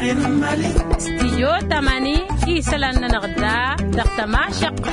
استيو تماني إيسلان نغدا دقتما شق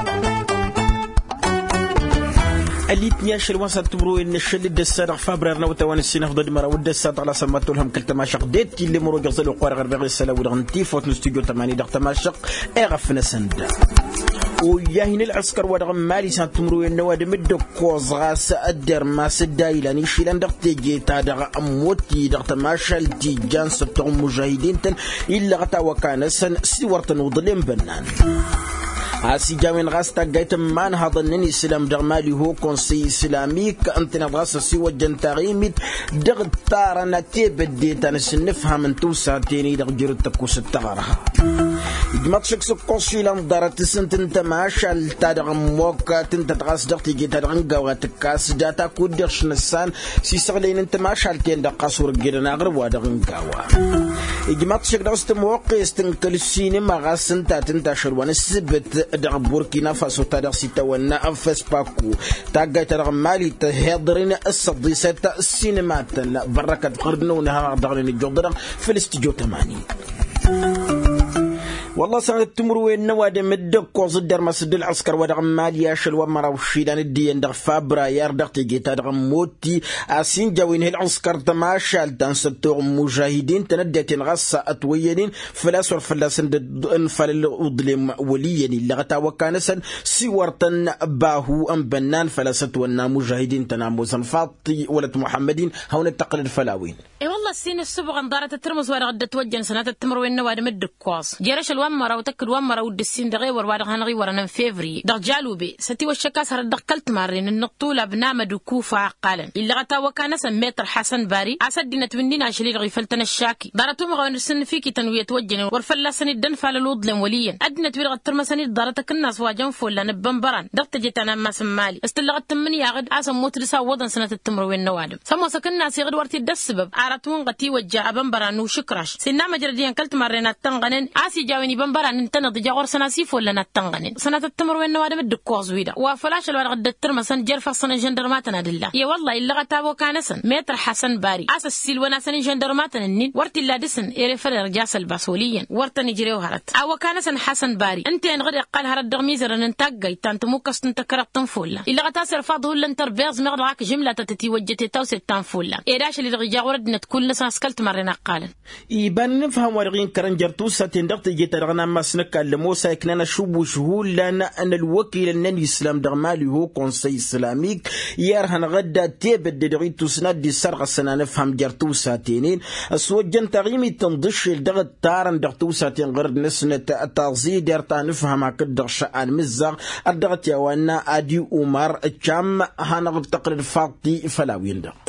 اللي عشر وسط تبرو إن الشديد السابع فبراير نوتوان السنة ضد مرة ود السابع على سمات لهم كل تماشق ديت اللي مرو جزل وقار غربي السلا ودغنتي فوت نستيجو تماني دغ تماشق اغفنا سند وياهن العسكر ودغ مالي سان تمرو النواد مد كوزغاس الدر ما سدايلاني شيلان دغ تيجي تا دغ اموتي دغ تماشل تي جان سبتغ مجاهدين تن الا غتا وكان سن سيورتن وظلم بنان عاسي جاوين غاستا جايت مان هذا النني سلام دغمالي هو كونسي اسلاميك انتنا غاسا سوى جنتاغيميت دغ تارنا تيبديت انا سنفهم انتو ساعتيني دغ جرتك وستغرها جمات شكسو قوشيلان دارت سنت انت ماشال تادغ موكا تنت تغاس دغ تيجي تادغن غواتكاس داتا كودرش نسان سيسغلين انت ماشال تين دغ قصور جيرنا غرب وادغن غاوا جمات شك دغست موقع استنكل السينما غاسن تاتنتا شروان السبت دغ بوركينا فاسو تادغ سيتاونا أفس باكو تاقاي تادغ مالي تهيضرين الصديسات السينمات بركة قردنونها دغلين الجودرغ في الاستجو تماني والله سنة تمرو النواد مدك وصدر مسد العسكر ودغ ماليا شلو مرا وشيدان الدين دغ فبراير دغ تيجي تدغ موتي اسين جاوين العسكر تماشال تنسبتو مجاهدين تندتين غصة اتوينين فلاسور فلاسن انفل الظلم وليين اللي غتا وكانسن سيورتن باهو ام بنان فلاست ونا مجاهدين تناموسن فاطي ولد محمدين هون التقليد فلاوين اي والله السين السبغ انضارت الترمز ورغد توجن سنة تمرو النواد مدك كواس جرش الومرة وتكل ومرة ودسين دغي وروادغ ورنا فيفري دغ جالوبي ستي والشكاس هر دقلت مارين النقطولة بنامد وكوفة عقالا اللي غتا وكان سميتر حسن باري عسدنا تونينا شليل غيفلتنا الشاكي دارتو مغوين السن فيكي تنوية توجن ورفلا سن الدن فاللوضلم وليا ادنا تويل غترما سن دارتك الناس واجن فولا نبنبران دغت جيتنا ما سمالي استلغت من ياغد عسى موترسا وضن سنة التمرو النوادم سمو سكننا سيغد ورتي الدسبب عارتون غتي وجا بنبران وشكراش سنا مجرديان كلت مارينا تنغنن عاسي جاوني بنبران انتنا ضجا غور سنة سيف ولا نتنغنن سنة التمرو النوادم الدكوز ويدا وفلاش الورغد الترما سن جرفا سنة جندرماتنا دلا يا والله اللي غتابو كان سن متر حسن باري عسى السلونا سن جندرماتنا النين ورتي لا دسن ايري فرر جاس الباسوليا ورتني جريو هرت او كان سن حسن باري انت ان غد قال هر الدغميزر ننتقي تانت موكس تنتكرت تنفولا اللي غتاسر فاضه لنتر بيرز مغدراك جمله تتي وجتي توس تنفولا ايراش اللي رجا وردنا كل سنه سكلت مرينا قال يبان نفهم ورغين كرنجرتو ساتندقت جيترغنا مسنك الموسى كنا شوب شهول لنا ان الوكيل النبي الاسلام دغمالي هو كونسي اسلاميك يرهن غدا تيبد دغيتو سند سرغ سنه نفهم جرتو ساتينين اسوجن تغيمي تنضش دغ تارن دغتو ساتين غرد نسنه تازي درتا نفهم كدغ شان مزغ ادغت يا وانا ادي عمر كم هنغ تقرير فاطي فلاوين ده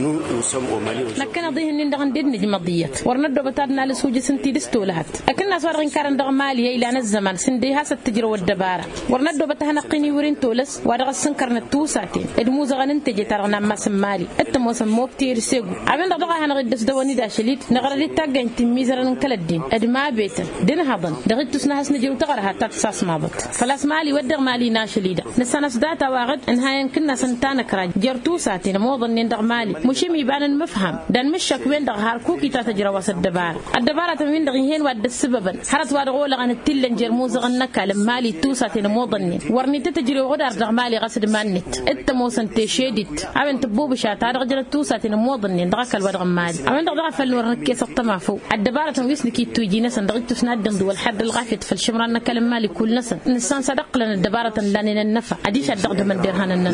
لكن ضيه ان دغن دين جمضيات ورندو بتادنا لسوجي سنتي دستو لهت اكلنا صار كارن دغمالي الى الزمان سندي هاسه تجرو والدباره ورندو بتهنقني ورين تولس ودغ سنكرنا توساتين ادمو زغن انت جترنا ما سمالي اتمو سمو كتير سيغو عمل دغ هنغدس دواني داشليت نغرلي تاغن تميزرن كلدين ادما بيت دين هضن دغتو سناس نجرو تغرها تاساس مابط فلاس مالي ودغ مالي ناشليدا نسانس داتا واغد انها يمكننا سنتانا كراج جرتو ساتين مو ظنين دغ مالي مشيمي بان مفهم دان مشك وين دغ هاركوكي تتجرا وسط الدباره تمين دغين ود السببا حرس وادغو لغن التلن جرموز غنك مالي توساتين مو ظنين ورني تتجري غدار دغ مالي غسد مانت انت مو سنتي شيدت عمن تبوب شات هذا رجل توساتين مو ظنين دغك الودغ مالي عمن دغ فل ورنك سطما فوق الدباره تميسنكي توجينا سندغت تسنادن دول حد الغافت في الشمران كلام مالي كل نسان صدق لنا الدباره لنا النفع اديش الدغ من ديرهان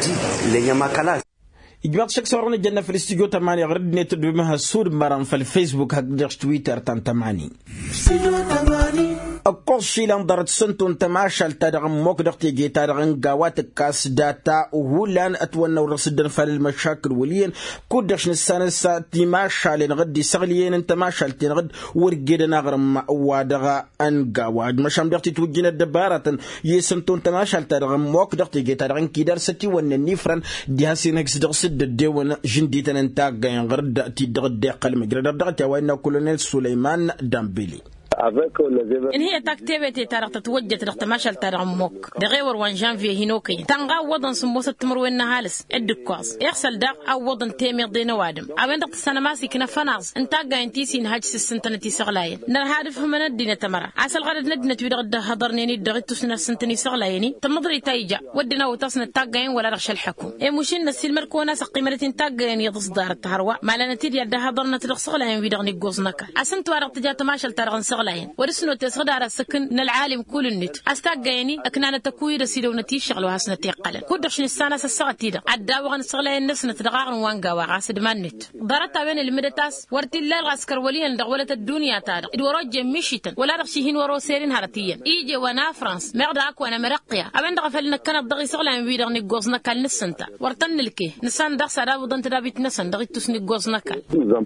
لنا إجماع شخص ورنا جنة في الاستوديو تمانية غرد نت بمها سود مران في الفيسبوك هكذا تويتر تماني القصي لندرت سنتون تماشل تدغم مقدرتي جي تدغم قوات كاس داتا وهولان اتونا ورصدن فال المشاكل وليين كودش نسانسا تماشل غدي سغليين تماشل تنغد ورجدنا غرم وادغا ان قواد مشام دغتي توجينا الدبارة يسنتون تماشل تدغم مقدرتي جي تدغم كيدار ستي وننيفران ديهاسين هكس دغسد الديوان جنديتنا انتاق غرد تدغد قلم جرد دغتا وإن كولونيل سليمان دامبيلي إن هي تكتبت تارق تتوجه ترقتماشل تارق موك دغيور وان جانفي هنوكي تنغا وضن سموسة تمروين نهالس الدكواس يحصل داق أو وضن تيمير دين وادم أبين دق السنة ماسي كنا فناز انتاقا انتيسي نهاج سنتنة تيسغلاين نرهادف من الدين تمرا عسل غرد ندنة ويدغد هضرنيني دغتو سنة سنتني سغلايني تمضري تايجا ودنا وتصن التاقاين ولا رغش الحكم مشين نسيل مركونا سقيمة تنتاقاين يضص دار التهروة ما لنا تيدي يدها هضرنا تلغ سغلاين ويدغني قوزنكا عسنتو عرق تجا تماشل تارغن سغلاين ورسنو تسغدار السكن نالعالم كل النت استاقايني اكنانا تكوي رسيلو نتي شغلو هاسنا تيقلا كودرش نستانا سسغتيدا عداوغن سغلاين نسنة تدغاغن وانقا وغاسد مانت ضرطا بين المدتاس ورتي الله العسكر وليا دغولة الدنيا تارغ ادوروج مشيتا ولا رغشيهين ورو سيرين هارتيا ايجي وانا فرانس مغداك وانا مرقيا ابن دغفلنا كانت دغي سغلاين ويدغني قوزنا كال نسنتا ورتن لكي نسان دغ سدا ودن تدابيت نسن دغي تسني قوزنا كال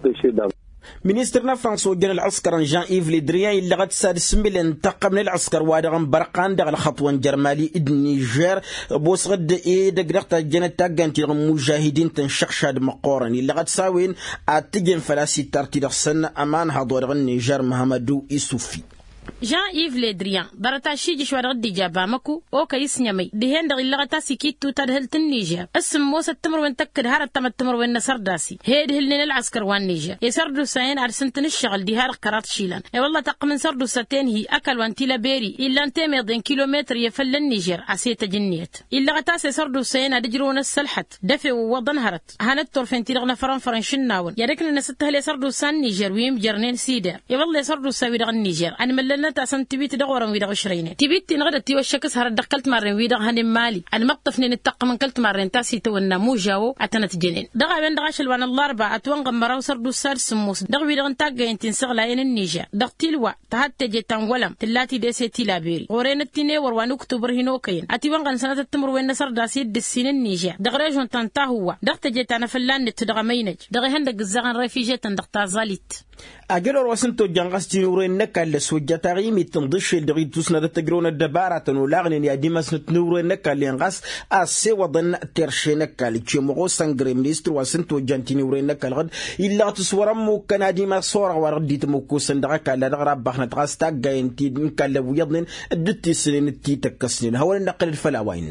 منيسترنا فرنسا وجن العسكر جان إيف لي دريان اللي غد سادس مليون انتقم من العسكر وادغن برقان دغ الخطوة جرمالي النيجر بوس غد دغرقتا جنتا غانتي مجاهدين تنشخشاد مقورن اللي غد ساوين اتجن فلاسي ترتي دغسن امان هادور النيجر محمدو يوسفي Jean-Yves Le Drian برتاشي جشوار غدي جابامكو او كيس نيمي دهين دغ اللغتا سيكيتو تدهلت النيجر اسم موسى التمر وين تكد هار التمر وين نصر داسي هيد هلين العسكر وان نيجر يسردو ساين ارسنتن الشغل دي هار قرات شيلان اي والله تقمن سردو ساتين هي اكل وانتيلا بيري الا انتي ميضين كيلومتر يفل النيجر عسيت جنيت اللغتا سردو ساين ادجرون السلحت دفي ووضن هرت هانت طرفين تيرغنا فرن شناون يا ركن نستهل يسردو سان نيجر ويم جرنين سيدر يا والله يسردو ساوي دغ النيجر انا ملنا تاسن تبيت دغورن ويدغ شرينه تبيت نغد تي وشكس هر دقلت مرن ويدغ هن مالي انا مقطفني نتقم من كلت مرن تاسي تونا مو جاو اتنت جنين دغ بين دغشل وان الله اربعه اتون غمراو سردو سار سموس دغ ويدغ تاغ انت سغلا ان النيجر دغ تلوا تحت جتان ولم تلاتي دسي تلابيري ورين تيني وروان اكتوبر هنوكين اتي وان سنه التمر وين نصر داسي دسين النيجر دغ ريجون تنتا هو دغ تجتان فلان تدغ مينج دغ هندق الزغن ريفيجيت دغ تازاليت أجل وسنتو جانغاس تنورين نكال سوجتاري متمضيش الدغي توسنا تجرون الدبارة تنولاغن يا ديماس نورين نكال ينغاس أسي وضن ترشي نكال تشمغو سانغري مينستر وسنتو جانتينورين نكال غد إلا تصور مو كان ديما صورة ورديت مكو سندغاك على رغب بخنا تغاس تاغاين تي نكال ويضن الدتي سنين تي تكسنين هو نقل الفلاوين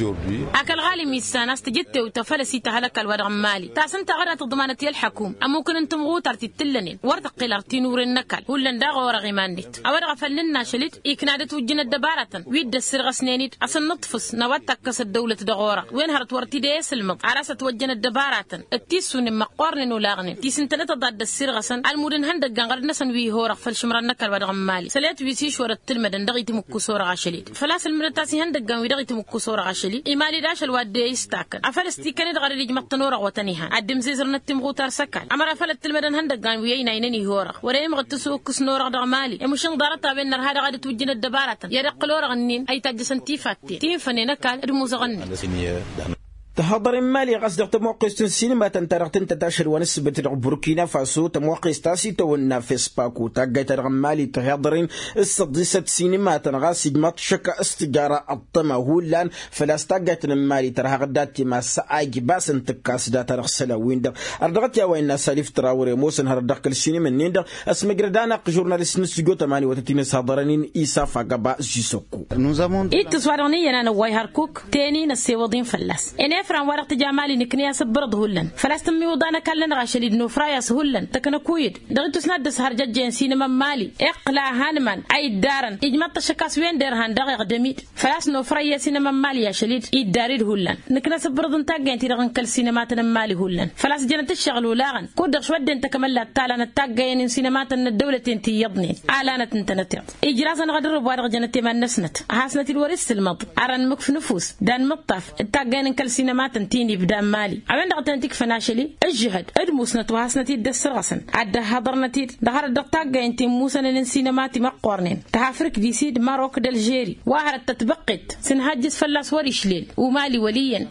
أكل غالي ميسان استجدت وتفلسي تهلك الورق مالي تاسنت غرات ضمانتي الحكوم أممكن أنتم غوتر تتلنين ورتق قلرتي نور النكال هولن داغ ورغي مانديت أورغ فلنا شلت إكنادت وجنا الدبارة ويد السرغ سنينيت أصل نطفس نواتك كس الدولة دغورة وين هرت ورتي ديس المط عرست وجنا الدبارة التيسون مقارن ولاغن تيسنتنا تضاد السرغ سن المدن هندق غنغر نسن وي هورغ فالشمر النكال ورغ مالي سلات ويسيش ورت تلمدن دغيتي مكسور غاشليت فلاس المرتاسي هندق غن ودغيتي مكسور غاشلي إمالي داش الواد يستاكن أفلستي كانت غير يجمع تنورغ وتنيها عدم زيزر نتم غوتار سكان أمر أفلت تلمدن هندق غن ويينا ينني هورغ وريم غتسو كسنورغ دغمالي يمشن دارتا بين هذا غادي توجنا الدبارة يرقلور غنين أي تجسن تيفاتي تيفني نكال رموز غني تهضر مالي قصد تموقع السينما تنترقتن تتاشر ونسبة بوركينا فاسو تموقع ستاسي تونا في سباكو تاقاي ترغمالي تهضرين السدسة سينما تنغاسي جمات شكا استجارة الطمه لان فلاستاقاي تنمالي ترها غداتي ما ساقاي باس انتكاس دا ترغسلا ويندر اردغت يا وين ساليف تراوري موسن هردق السينما نيندر اسم جردانق جورناليست نسجو تماني وتتين سادرانين إيسا فاقبا جيسوكو إتصواروني أنا نواي هاركوك تاني نسيوضين فلاس فران ورقة جمالي نكنيا سبرد هولن فلاستمي وضانا كلن غاشليد نوفراياس هولن تكنا كويد دغيتو سنادس هرجات جين سينما مالي اقلا هانمان اي دارن اجمات شكاس وين درهان دغيق دميد فلاس نوفرايا سينما مالي يا شليد اي داريد هولن نكنا سبرد نتاقين تيرغن كل سينماتنا مالي هولن فلاس جنت الشغل ولاغن كودر شود انت كمل تالا نتاقين سينماتنا الدولة انتي يضني علانة انتنتيق اجراسا غدر بوارغ جنتي ما نسنت حاسنتي الورس المض عرن مكف نفوس دان مطاف التاقين كل سينما تنتيني بدا مالي عمل دغتنتك فناشلي اجهد ادموسنت وهاسنتي دسرغسن عدا حضرنتي دهر دقتاقا انتي موسن الانسينماتي مقورنين تهافرك دي سيد ماروك دالجيري واهر تتبقت سنهاجس فلاس وريشليل ومالي وليا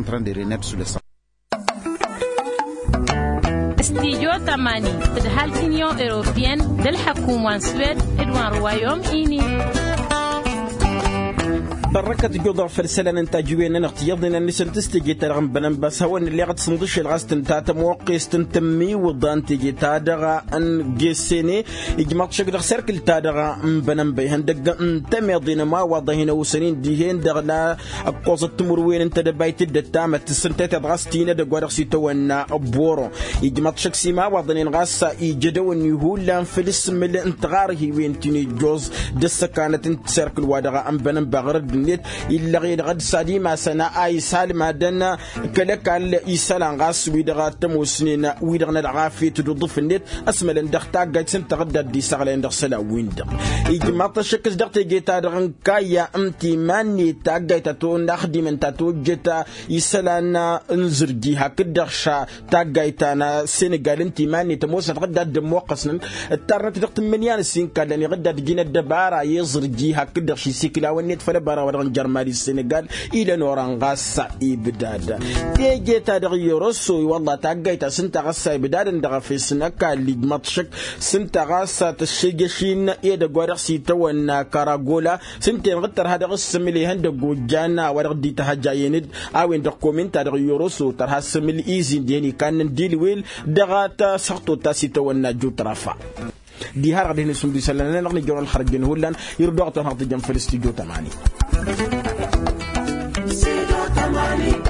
استيجو تماني تدهال كينيون اوروبيان دالحكومة سويد ادوان روايوم ايني بركة جوضة فلسلة انتاجوين نغتيضنا نسن تستجي ترغم بنان بس هو اللي غد صندوش الغاز تنتاتا موقيس تنتمي وضان تيجي تادغا ان جيسيني اجماط شكل سيركل تادغا بنان بيهن دقا انتمي ضينما وضهين وسنين ديهين دغنا اقوصة تمروين انت دبايت الدتامة تسنتات غاستينا دقوا رغسيتوانا بورو اجماط شك سيما وضنين غاسا ايجدو نيهولا فلس ملي انتغاره وين تيني جوز دسا كانت انت سيركل وادغا ام بنان بغرد نيت إلا غير غد سادي ما سنا أي سالم دنا كلك على إيسالان غاس ويدغا تموسنين ويدغنا العافية تضف النت أسمل اندختا قاعد سنتغدى دي سغل اندخ سلا ويند إجماع تشكس دغتي جيتا دغن كايا أمتي ماني تاقاي تاتو نخدي من تاتو جيتا إيسالان انزرجي هكدخشا تاقاي تانا سنغال انتي ماني تموسن غدا دموقسن التارنت دغت منيان السين كالاني غدا دجينا الدبارة يزرجي هكدخشي سيكلا ونيت فلبارا ورغن جرمالي السنغال إلى نوران غاسا إبداد تيجي تادغي رسوي والله تاقايتا سنتا غاسا إبداد اندغا في سنكا اللي مطشك سنتا غاسا تشيجشين إيدا غورسي توان كاراغولا سنتين غتر هذا غسملي هندقو جانا ورغدي تهجايند أوين دقومين تادغي رسو ترها سملي إيزين ديني كان ديل ويل دغاتا سخطو تاسي توان جو ترافا دي هار غدي نسون دي سلنا نغني جون الخرج هولان يردو عطان هاتي جنب في الاستوديو 8